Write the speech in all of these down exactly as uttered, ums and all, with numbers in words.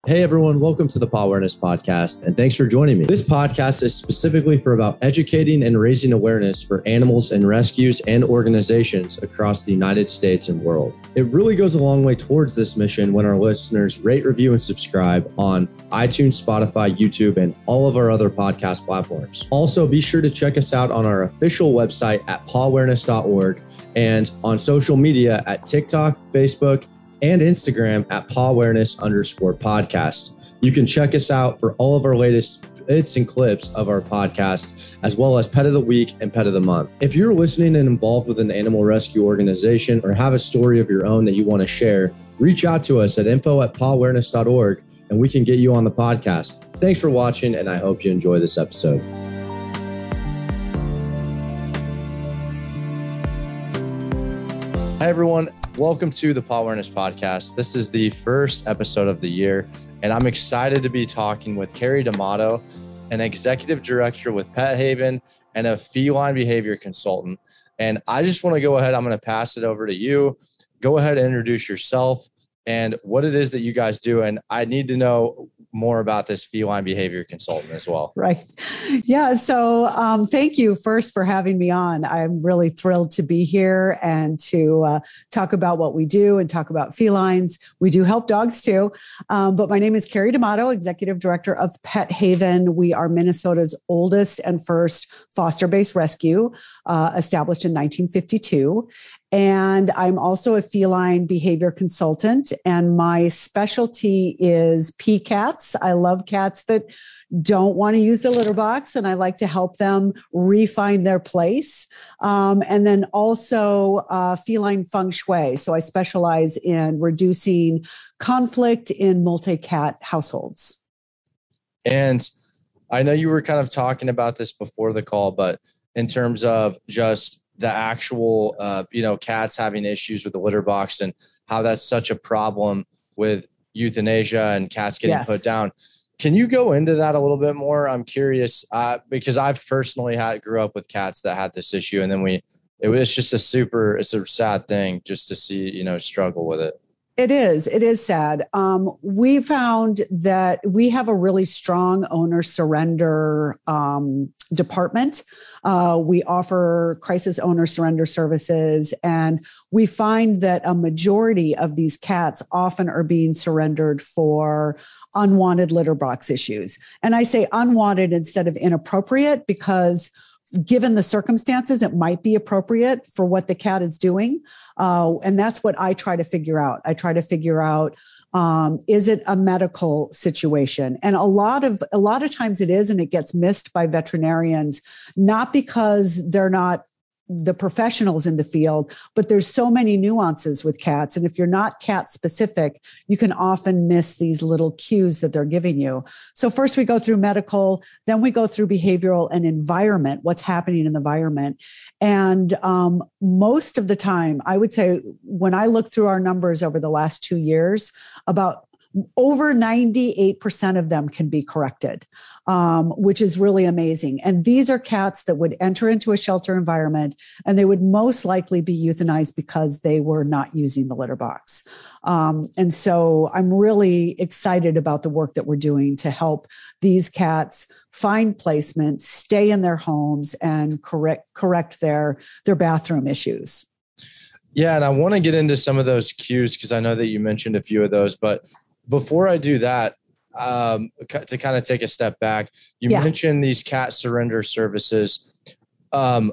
Hey everyone, welcome to the Paw Awareness Podcast, and thanks for joining me. This podcast is specifically for about educating and raising awareness for animals and rescues and organizations across the United States and world. It really goes a long way towards this mission when our listeners rate, review, and subscribe on iTunes, Spotify, YouTube, and all of our other podcast platforms. Also, be sure to check us out on our official website at paw awareness dot org and on social media at TikTok, Facebook, and Instagram at paw awareness underscore podcast. You can check us out for all of our latest bits and clips of our podcast, as well as Pet of the Week and Pet of the Month. If you're listening and involved with an animal rescue organization or have a story of your own that you want to share, reach out to us at info at paw awareness dot org and we can get you on the podcast. Thanks for watching, and I hope you enjoy this episode. Hi, everyone. Welcome to the Paw Awareness Podcast. This is the first episode of the year, and I'm excited to be talking with Carrie D'Amato, an executive director with Pet Haven and a feline behavior consultant. And I just want to go ahead. I'm going to pass it over to you. Go ahead and introduce yourself and what it is that you guys do. And I need to know more about this feline behavior consultant as well. Right. Yeah. So um, thank you first for having me on. I'm really thrilled to be here and to uh, talk about what we do and talk about felines. We do help dogs too. Um, but my name is Carrie D'Amato, Executive Director of Pet Haven. We are Minnesota's oldest and first foster-based rescue, uh, established in nineteen fifty-two. And I'm also a feline behavior consultant, and my specialty is P CATs. I love cats that don't want to use the litter box, and I like to help them refine their place. Um, and then also uh, feline feng shui. So I specialize in reducing conflict in multi-cat households. And I know you were kind of talking about this before the call, but in terms of just the actual, uh, you know, cats having issues with the litter box and how that's such a problem with euthanasia and cats getting yes. put down. Can you go into that a little bit more? I'm curious uh, because I've personally had grew up with cats that had this issue, and then we, it was just a super, it's a sad thing just to see, you know, struggle with it. It is. It is sad. Um, we found that we have a really strong owner surrender um, department. Uh, we offer crisis owner surrender services, and we find that a majority of these cats often are being surrendered for unwanted litter box issues. And I say unwanted instead of inappropriate because given the circumstances, it might be appropriate for what the cat is doing. Uh, and that's what I try to figure out. I try to figure out, um, is it a medical situation? And a lot of, a lot of times it is, and it gets missed by veterinarians, not because they're not the professionals in the field, but there's so many nuances with cats. And if you're not cat specific, you can often miss these little cues that they're giving you. So first we go through medical, then we go through behavioral and environment, what's happening in the environment. And um, most of the time, I would say when I look through our numbers over the last two years, about over ninety-eight percent of them can be corrected, um, which is really amazing. And these are cats that would enter into a shelter environment, and they would most likely be euthanized because they were not using the litter box. Um, and so I'm really excited about the work that we're doing to help these cats find placement, stay in their homes, and correct correct their, their bathroom issues. Yeah, and I want to get into some of those cues because I know that you mentioned a few of those, but before I do that, um, to kind of take a step back, you yeah. mentioned these cat surrender services. Um,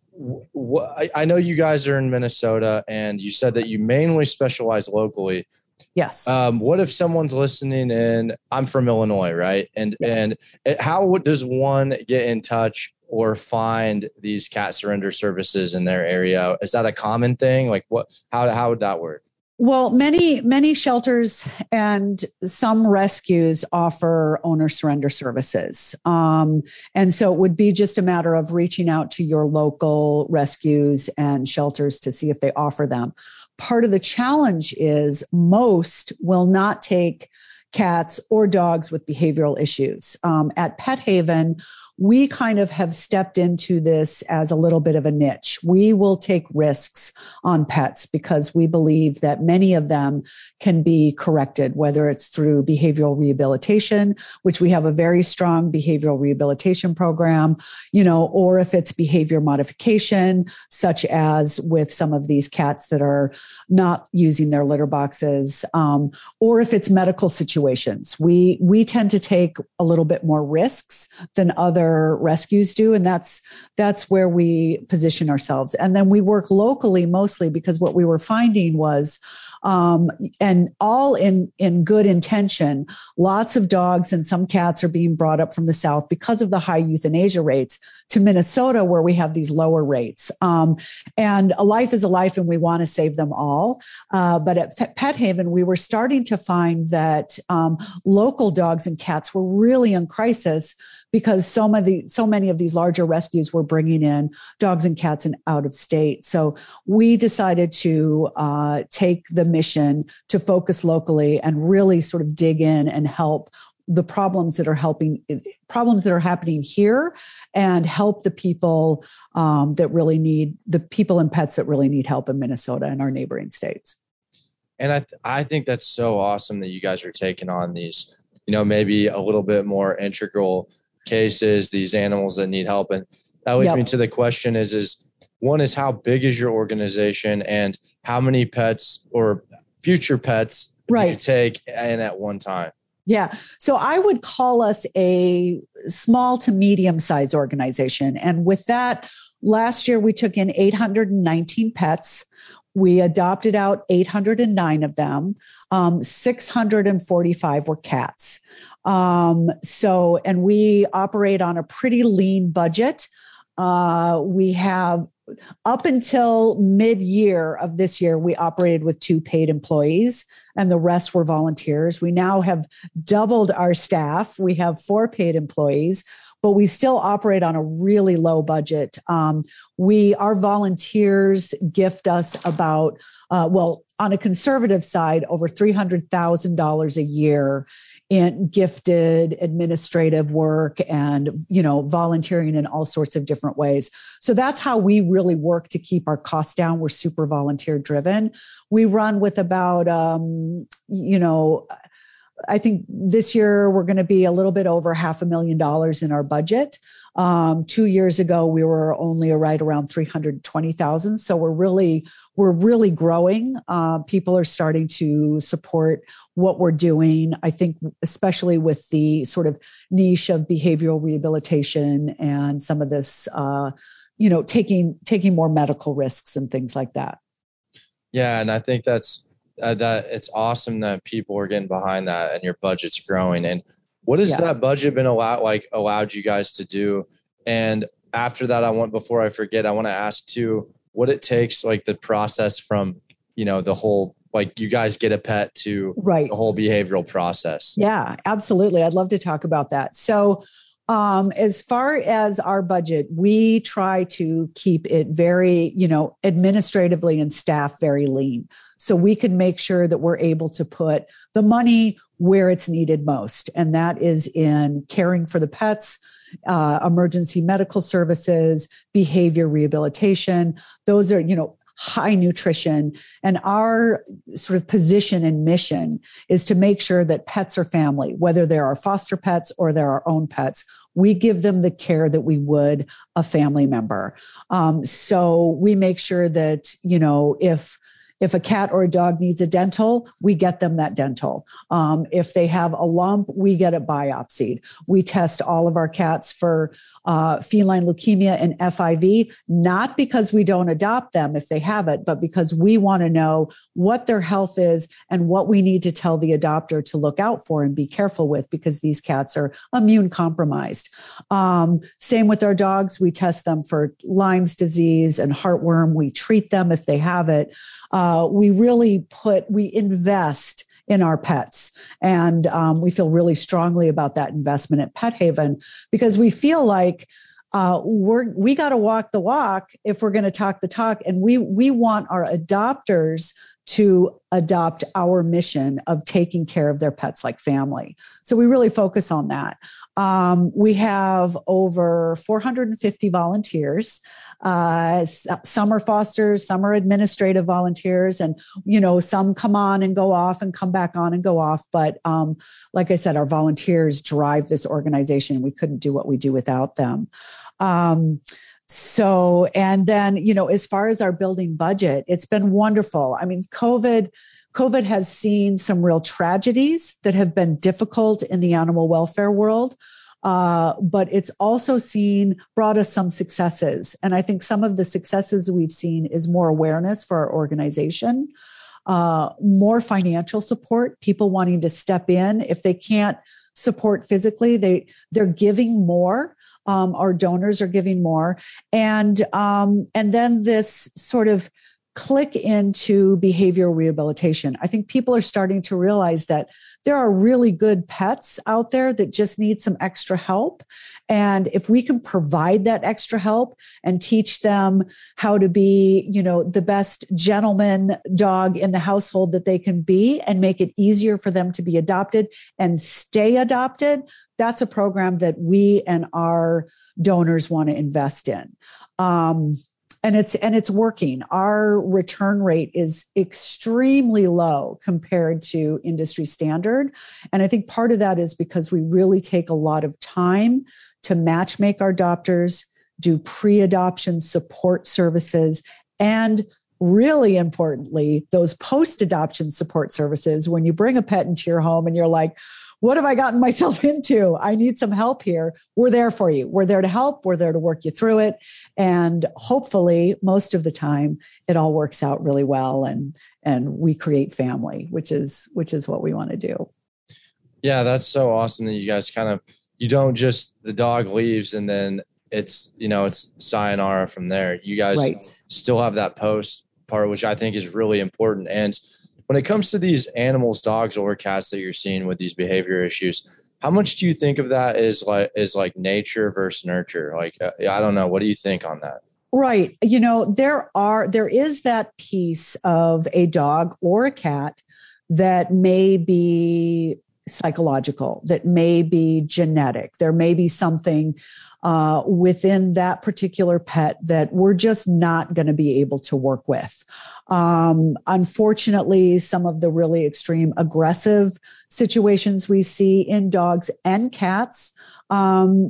wh- I, I know you guys are in Minnesota, and you said that you mainly specialize locally. Yes. Um, what if someone's listening in? I'm from Illinois, right? And yeah. and it, how does one get in touch or find these cat surrender services in their area? Is that a common thing? Like what? How how would that work? Well, many, many shelters and some rescues offer owner surrender services. Um, and so it would be just a matter of reaching out to your local rescues and shelters to see if they offer them. Part of the challenge is most will not take cats or dogs with behavioral issues. Um, at Pet Haven, we kind of have stepped into this as a little bit of a niche. We will take risks on pets because we believe that many of them can be corrected, whether it's through behavioral rehabilitation, which we have a very strong behavioral rehabilitation program, you know, or if it's behavior modification, such as with some of these cats that are not using their litter boxes, um, or if it's medical situations. We we tend to take a little bit more risks than other rescues do, and that's that's where we position ourselves. And then we work locally mostly because what we were finding was, um, and all in in good intention, lots of dogs and some cats are being brought up from the South because of the high euthanasia rates to Minnesota, where we have these lower rates. Um, and a life is a life, and we want to save them all. Uh, but at Pet Haven, we were starting to find that um, local dogs and cats were really in crisis because so many, so many of these larger rescues were bringing in dogs and cats in out of state. So we decided to uh, take the mission to focus locally and really sort of dig in and help the problems that are helping problems that are happening here and help the people um, that really need the people and pets that really need help in Minnesota and our neighboring states. And I, th- I think that's so awesome that you guys are taking on these, you know, maybe a little bit more integral cases, these animals that need help. And that leads yep. me to the question is, is one is how big is your organization and how many pets or future pets right. do you take in at one time? Yeah. So I would call us a small to medium size organization. And with that, last year we took in eight hundred nineteen pets. We adopted out eight hundred nine of them. Um, six hundred forty-five were cats. Um, so, and we operate on a pretty lean budget. Uh, we have up until mid-year of this year, we operated with two paid employees and the rest were volunteers. We now have doubled our staff. We have four paid employees, but we still operate on a really low budget. Um, we, our volunteers gift us about, uh, well, on a conservative side, over three hundred thousand dollars a year in gifted administrative work and, you know, volunteering in all sorts of different ways. So that's how we really work to keep our costs down. We're super volunteer driven. We run with about, um, you know, I think this year we're going to be a little bit over half a million dollars in our budget. Um, two years ago, we were only right around three hundred twenty thousand. So we're really, we're really growing. Uh, people are starting to support what we're doing. I think, especially with the sort of niche of behavioral rehabilitation and some of this, uh, you know, taking taking more medical risks and things like that. Yeah, and I think that's uh, that it's awesome that people are getting behind that and your budget's growing. And what has yeah. that budget been allowed like allowed you guys to do? And after that, I want before I forget, I want to ask too what it takes, like the process from, you know, the whole, like you guys get a pet to right. the whole behavioral process. Yeah, absolutely. I'd love to talk about that. So um, as far as our budget, we try to keep it very, you know, administratively and staff very lean. So we can make sure that we're able to put the money where it's needed most. And that is in caring for the pets, uh, emergency medical services, behavior rehabilitation. Those are, you know, high nutrition. And our sort of position and mission is to make sure that pets are family, whether they're our foster pets or they're our own pets. We give them the care that we would a family member. Um, so we make sure that, you know, if If a cat or a dog needs a dental, we get them that dental. Um, if they have a lump, we get it biopsied. We test all of our cats for uh, feline leukemia and F I V, not because we don't adopt them if they have it, but because we want to know what their health is and what we need to tell the adopter to look out for and be careful with, because these cats are immune compromised. Um, same with our dogs. We test them for Lyme's disease and heartworm. We treat them if they have it. Uh, we really put, we invest in our pets. And um, we feel really strongly about that investment at Pet Haven because we feel like uh, we're, we got to walk the walk if we're going to talk the talk. And we, we want our adopters to adopt our mission of taking care of their pets like family. So we really focus on that. Um, we have over four hundred fifty volunteers. Uh, some are fosters, some are administrative volunteers, and you know, some come on and go off and come back on and go off. But um, like I said, our volunteers drive this organization. We couldn't do what we do without them. Um, So, and then, you know, as far as our building budget, it's been wonderful. I mean, COVID, COVID has seen some real tragedies that have been difficult in the animal welfare world. Uh, but it's also seen, brought us some successes. And I think some of the successes we've seen is more awareness for our organization, uh, more financial support, people wanting to step in. If they can't support physically, they, they're giving more. Um, our donors are giving more. And, um, and then this sort of click into behavioral rehabilitation. I think people are starting to realize that there are really good pets out there that just need some extra help. And if we can provide that extra help and teach them how to be, you know, the best gentleman dog in the household that they can be and make it easier for them to be adopted and stay adopted, that's a program that we and our donors want to invest in. Um, And it's and it's working. Our return rate is extremely low compared to industry standard. And I think part of that is because we really take a lot of time to match make our adopters, do pre-adoption support services, and really importantly, those post-adoption support services. When you bring a pet into your home and you're like, what have I gotten myself into? I need some help here. We're there for you. We're there to help. We're there to work you through it. And hopefully, most of the time, it all works out really well, and and we create family, which is which is what we want to do. Yeah, that's so awesome that you guys kind of, you don't just, the dog leaves and then it's, you know, it's sayonara from there. You guys right. still have that post part, which I think is really important. And when it comes to these animals, dogs or cats that you're seeing with these behavior issues, how much do you think of that as like, is like nature versus nurture? Like, uh, I don't know. What do you think on that? Right. You know, there are, there is that piece of a dog or a cat that may be psychological, that may be genetic. There may be something uh, within that particular pet that we're just not going to be able to work with. Um, unfortunately, some of the really extreme aggressive situations we see in dogs and cats um,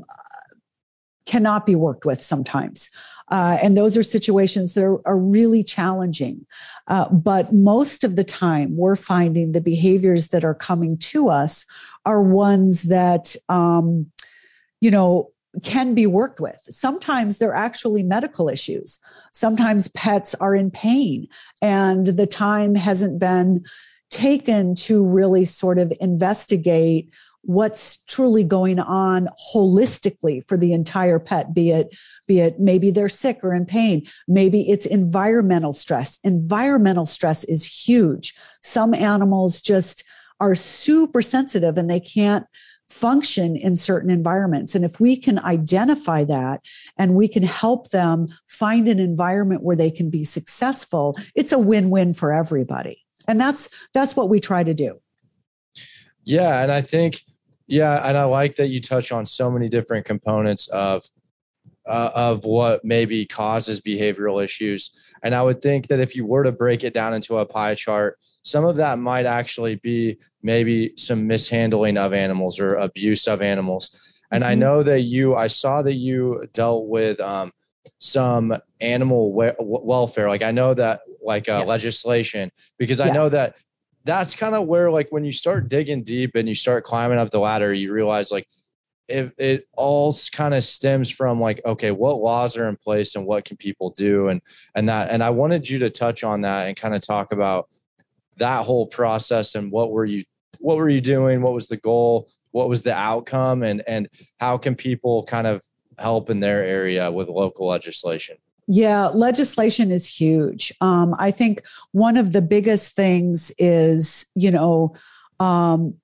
cannot be worked with sometimes. Uh, and those are situations that are, are really challenging. Uh, but most of the time, we're finding the behaviors that are coming to us are ones that, um, you know, can be worked with. Sometimes they're actually medical issues. Sometimes pets are in pain and the time hasn't been taken to really sort of investigate what's truly going on holistically for the entire pet, be it, be it maybe they're sick or in pain. Maybe it's environmental stress. Environmental stress is huge. Some animals just are super sensitive and they can't function in certain environments. And if we can identify that and we can help them find an environment where they can be successful, it's a win-win for everybody. And that's, that's what we try to do. Yeah. And I think, yeah. And I like that you touch on so many different components of, uh, of what maybe causes behavioral issues. And I would think that if you were to break it down into a pie chart, some of that might actually be maybe some mishandling of animals or abuse of animals. And mm-hmm. I know that you, I saw that you dealt with um, some animal we- welfare. Like I know that like uh, yes. legislation, because I yes. know that that's kind of where, like, when you start digging deep and you start climbing up the ladder, you realize like it, it all kind of stems from like, okay, what laws are in place and what can people do? And, and that, and I wanted you to touch on that and kind of talk about that whole process and what were you, what were you doing? What was the goal? What was the outcome? And, and how can people kind of help in their area with local legislation? Yeah, legislation is huge. Um, I think one of the biggest things is, you know, um,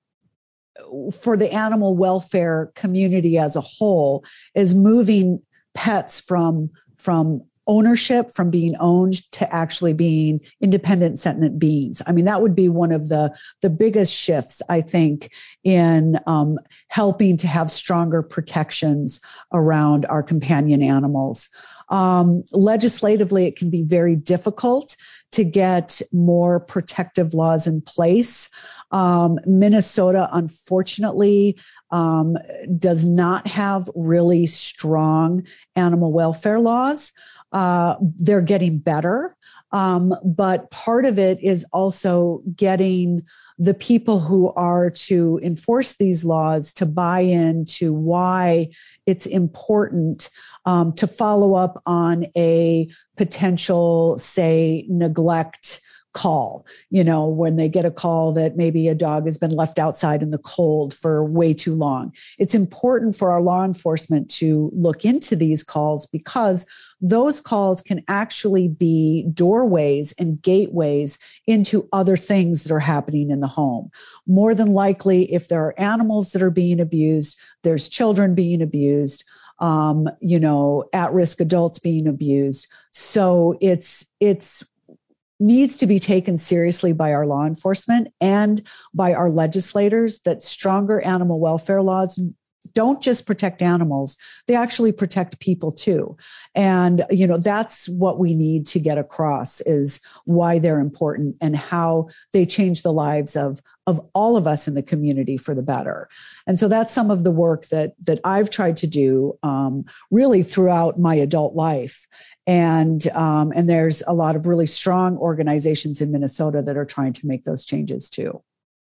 for the animal welfare community as a whole, is moving pets from from ownership from being owned to actually being independent sentient beings. I mean, that would be one of the, the biggest shifts, I think, in um, helping to have stronger protections around our companion animals. Um, legislatively, it can be very difficult to get more protective laws in place. Um, Minnesota, unfortunately, um, does not have really strong animal welfare laws. Uh, they're getting better. Um, but part of it is also getting the people who are to enforce these laws to buy into why it's important um, to follow up on a potential, say, neglect call, you know, when they get a call that maybe a dog has been left outside in the cold for way too long. It's important for our law enforcement to look into these calls because those calls can actually be doorways and gateways into other things that are happening in the home. More than likely, if there are animals that are being abused, there's children being abused, um, you know, at-risk adults being abused. So it's, it's, needs to be taken seriously by our law enforcement and by our legislators that stronger animal welfare laws don't just protect animals, they actually protect people too. And, you know, that's what we need to get across is why they're important and how they change the lives of, of all of us in the community for the better. And so that's some of the work that, that I've tried to do um, really throughout my adult life. And um, and there's a lot of really strong organizations in Minnesota that are trying to make those changes too.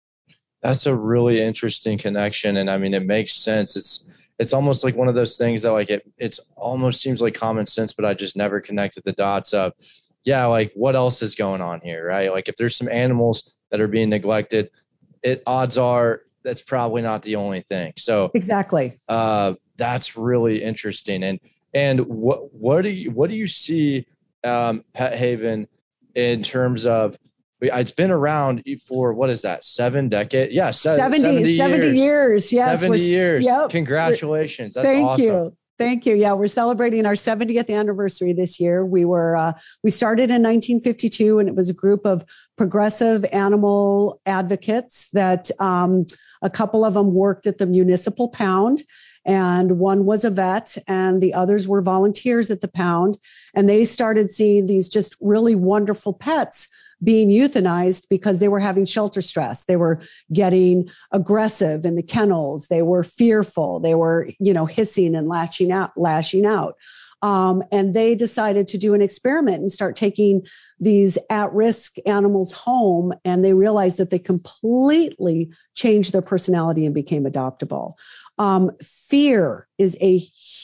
That's a really interesting connection, and I mean, it makes sense. It's it's almost like one of those things that like it it's almost seems like common sense, but I just never connected the dots of, yeah, like what else is going on here, right? Like if there's some animals that are being neglected, it odds are that's probably not the only thing. So exactly, uh, that's really interesting, and. And what what do you what do you see um, Pet Haven in terms of? It's been around for what is that? Seven decades? Yeah, seventy, seventy, seventy years. years. Yes, seventy years. Yep. Congratulations! That's Thank awesome. you. Thank you. Yeah, we're celebrating our seventieth anniversary this year. We were uh, we started in nineteen fifty-two, and it was a group of progressive animal advocates that um, a couple of them worked at the municipal pound. And one was a vet and the others were volunteers at the pound. And they started seeing these just really wonderful pets being euthanized because they were having shelter stress. They were getting aggressive in the kennels. They were fearful. They were, you know, hissing and lashing out, lashing out. Um, and they decided to do an experiment and start taking these at-risk animals home. And they realized that they completely changed their personality and became adoptable. Um, fear is a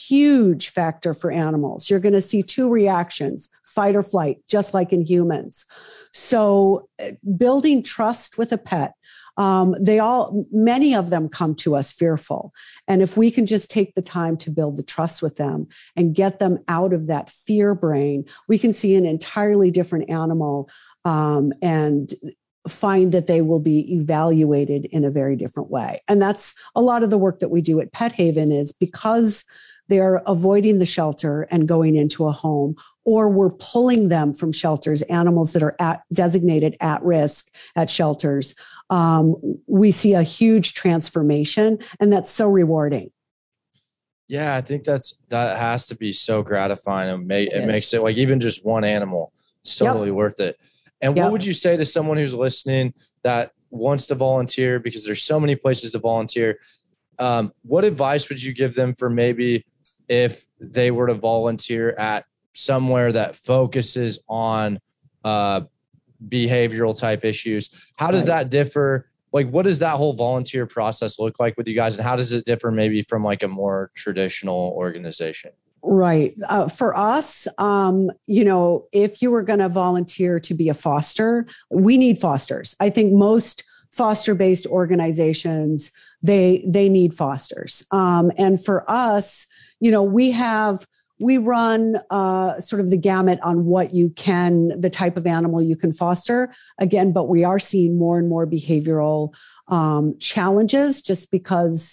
huge factor for animals. You're going to see two reactions, fight or flight, just like in humans. So building trust with a pet, um, they all, many of them come to us fearful. And if we can just take the time to build the trust with them and get them out of that fear brain, we can see an entirely different animal um, and find that they will be evaluated in a very different way. And that's a lot of the work that we do at Pet Haven is because they're avoiding the shelter and going into a home, or we're pulling them from shelters, animals that are at, designated at risk at shelters. Um, we see a huge transformation, and that's so rewarding. Yeah, I think that's that has to be so gratifying. It, may, it Yes. makes it like even just one animal, it's totally yep. worth it. And yep. what would you say to someone who's listening that wants to volunteer, because there's so many places to volunteer? Um, what advice would you give them for maybe if they were to volunteer at somewhere that focuses on uh, behavioral type issues? How does right. that differ? Like, what does that whole volunteer process look like with you guys? And how does it differ maybe from like a more traditional organization? Right. Uh, for us, um, you know, if you were going to volunteer to be a foster, we need fosters. I think most foster-based organizations, they they need fosters. Um, and for us, you know, we have we run uh, sort of the gamut on what you can, the type of animal you can foster. Again, but we are seeing more and more behavioral um, challenges just because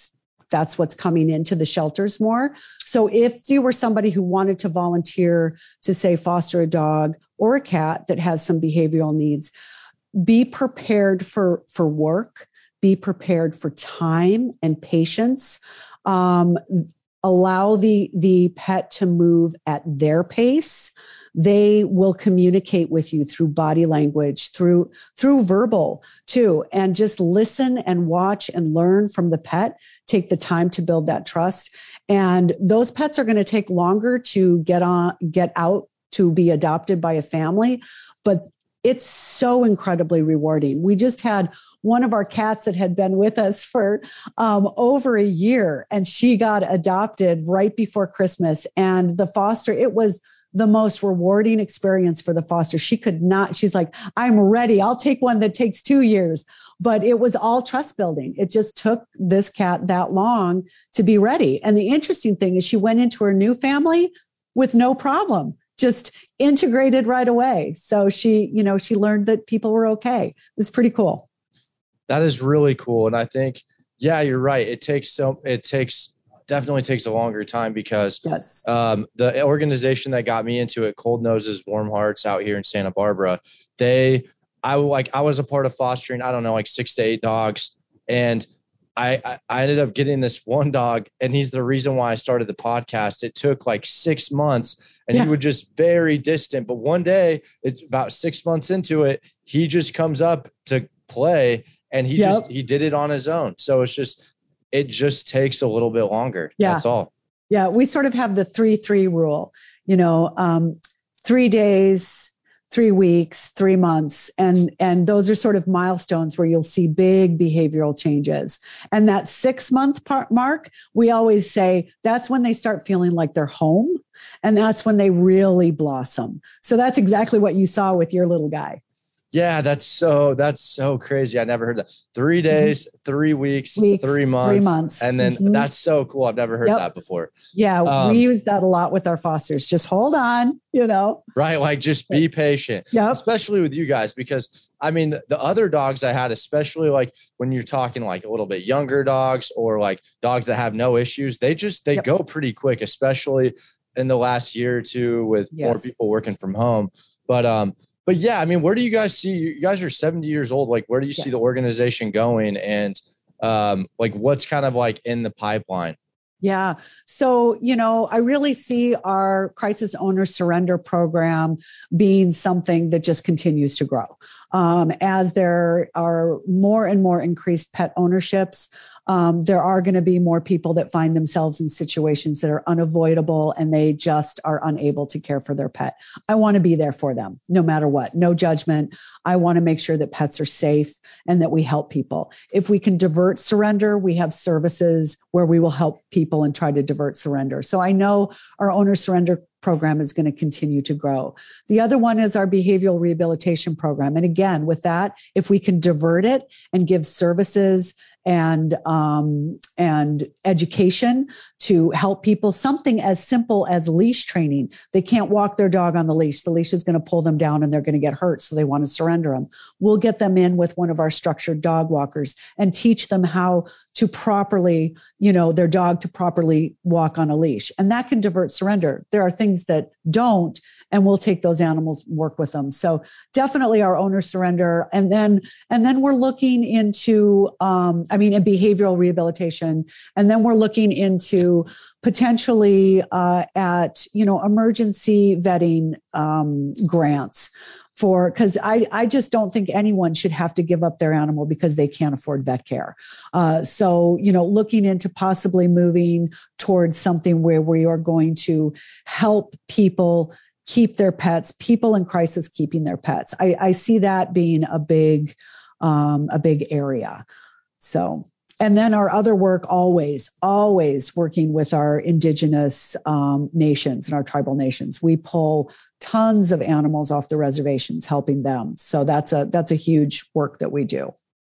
that's what's coming into the shelters more. So if you were somebody who wanted to volunteer to, say, foster a dog or a cat that has some behavioral needs, be prepared for, for work, be prepared for time and patience. Um, allow the, the pet to move at their pace. They will communicate with you through body language, through, through verbal too, and just listen and watch and learn from the pet. Take the time to build that trust. And those pets are going to take longer to get on, get out to be adopted by a family, but it's so incredibly rewarding. We just had one of our cats that had been with us for um, over a year, and she got adopted right before Christmas. And the foster, it was the most rewarding experience for the foster. She could not, she's like, I'm ready. I'll take one that takes two years. But it was all trust building. It just took this cat that long to be ready. And the interesting thing is she went into her new family with no problem, just integrated right away. So she, you know, she learned that people were okay. It was pretty cool. That is really cool. And I think, yeah, you're right. It takes so, it takes, definitely takes a longer time because yes. um, the organization that got me into it, Cold Noses, Warm Hearts out here in Santa Barbara, they, I like, I was a part of fostering, I don't know, like six to eight dogs. And I, I ended up getting this one dog, and he's the reason why I started the podcast. It took like six months and yeah. he was just very distant. But one day, it's about six months into it, he just comes up to play, and he yep. just, he did it on his own. So it's just, it just takes a little bit longer. Yeah. That's all. Yeah. We sort of have the three, three rule, you know, um, three days, three weeks, three months. And, and those are sort of milestones where you'll see big behavioral changes. And that six month part mark, we always say that's when they start feeling like they're home. And that's when they really blossom. So that's exactly what you saw with your little guy. Yeah, that's so, that's so crazy. I never heard that. Three days, mm-hmm. three weeks, weeks, three months, three months. And then mm-hmm. that's so cool. I've never heard yep. that before. Yeah. Um, we use that a lot with our fosters. Just hold on, you know? Right. Like just be patient, yep. especially with you guys, because I mean, the other dogs I had, especially like when you're talking like a little bit younger dogs or like dogs that have no issues, they just, they yep. go pretty quick, especially in the last year or two with yes. more people working from home. But, um, But yeah, I mean, where do you guys see, you guys are seventy years old. Like, where do you yes. see the organization going? And um, like, what's kind of like in the pipeline? Yeah. So, you know, I really see our crisis owner surrender program being something that just continues to grow. Um, as there are more and more increased pet ownerships, um, there are going to be more people that find themselves in situations that are unavoidable and they just are unable to care for their pet. I want to be there for them no matter what, no judgment. I want to make sure that pets are safe and that we help people. If we can divert surrender, we have services where we will help people and try to divert surrender. So I know our owner surrender program is going to continue to grow. The other one is our behavioral rehabilitation program. And again, with that, if we can divert it and give services and um, and education to help people, something as simple as leash training. They can't walk their dog on the leash. The leash is going to pull them down and they're going to get hurt. So they want to surrender them. We'll get them in with one of our structured dog walkers and teach them how to properly, you know, their dog to properly walk on a leash. And that can divert surrender. There are things that don't, and we'll take those animals, work with them. So definitely our owner surrender. And then, and then we're looking into, um, I mean, in behavioral rehabilitation. And then we're looking into potentially uh, at, you know, emergency vetting um, grants for, because I, I just don't think anyone should have to give up their animal because they can't afford vet care. Uh, so, you know, looking into possibly moving towards something where we are going to help people keep their pets, people in crisis keeping their pets. I, I see that being a big, um, a big area. So, and then our other work, always, always working with our indigenous um, nations and our tribal nations. We pull tons of animals off the reservations, helping them. So that's a that's a huge work that we do.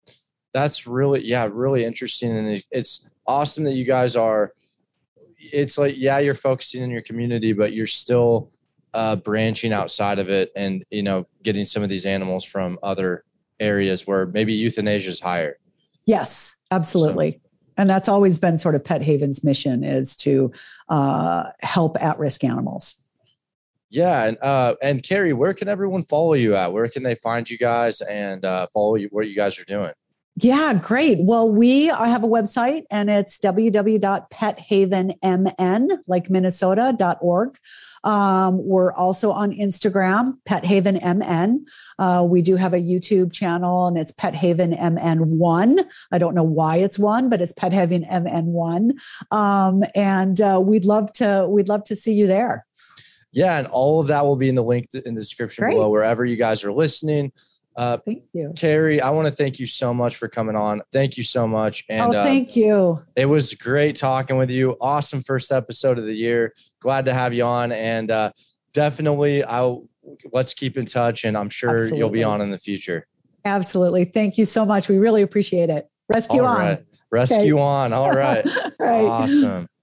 That's really, yeah, really interesting. And it's awesome that you guys are, it's like, yeah, you're focusing in your community, but you're still uh, branching outside of it and, you know, getting some of these animals from other areas where maybe euthanasia is higher. Yes, absolutely. And that's always been sort of Pet Haven's mission, is to uh, help at-risk animals. Yeah. And, uh, and Carrie, where can everyone follow you at? Where can they find you guys and uh, follow you, what you guys are doing? Yeah, great. Well, we have a website, and it's w w w dot pet haven m n, like Minnesota, dot org. Um, we're also on Instagram, Pet Haven M N. Uh, we do have a YouTube channel, and it's Pet Haven M N one. I don't know why it's one, but it's Pet Haven M N one. Um, and uh, we'd love to we'd love to see you there. Yeah, and all of that will be in the link in the description Great. below, wherever you guys are listening. Uh, thank you. Carrie, I want to thank you so much for coming on. Thank you so much. And oh, thank uh, you. It was great talking with you. Awesome first episode of the year. Glad to have you on. And uh, definitely, I'll let's keep in touch. And I'm sure Absolutely. You'll be on in the future. Absolutely. Thank you so much. We really appreciate it. Rescue All on. Right. Rescue okay. on. All right. right. Awesome.